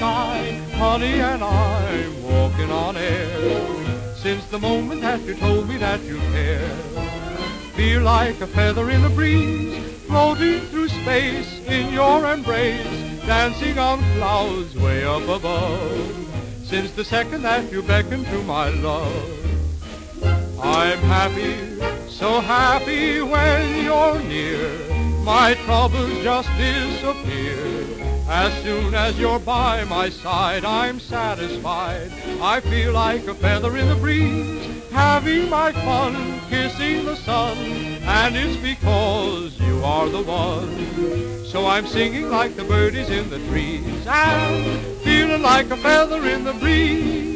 sky, honey, and I'm walking on air. Since the moment that you told me that you care, feel like a feather in the breeze, floating through space in your embrace, dancing on clouds way up above. Since the second that you beckoned to my love, I'm happy, so happy when you're near. My troubles just disappear. As soon as you're by my side, I'm satisfied. I feel like a feather in the breeze, having my fun, kissing the sun. And it's because you are the one. So I'm singing like the birdies in the trees, and feeling like a feather in the breeze.